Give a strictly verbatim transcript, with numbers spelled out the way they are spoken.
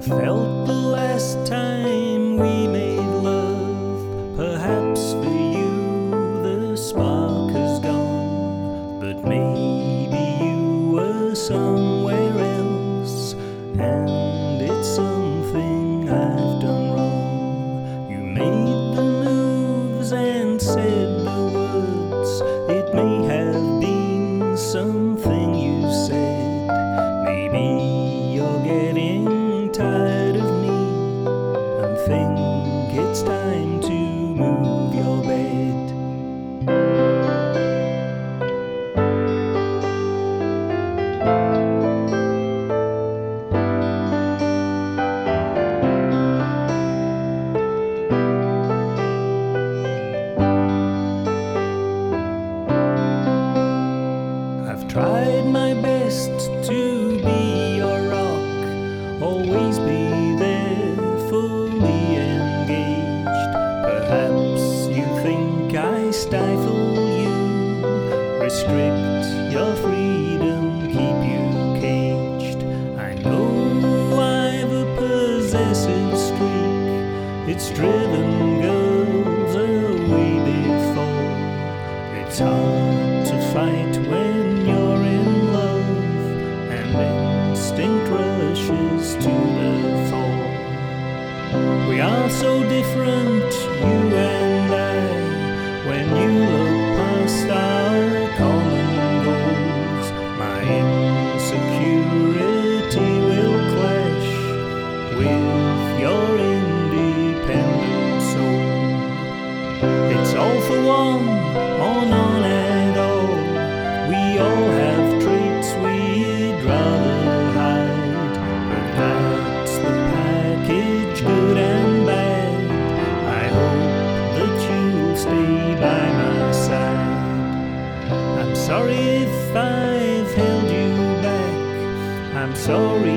felt the last time we made love. Perhaps for you the spark has gone, but maybe you were somewhere else, and it's something I've done wrong. You made the moves and said the words. It may have been something you said. Maybe you're getting tired of me and think it's time to move your bed. I've tried my best to be your rock, always be there, fully engaged. Perhaps you think I stifle you, restrict your freedom, keep you caged. I know I've a possessive streak, it's driven girls away before. It's hard to fight when you're in love, and instinct rushes to the fore. We are so different, you and I, when you look past our common goals. My insecurity will clash with your independent soul. It's all for one, or none at all. We all have traits we'd rather hide, but that's the package, good and bad. I hope that you'll stay by my side. I'm sorry if I've held you back, I'm sorry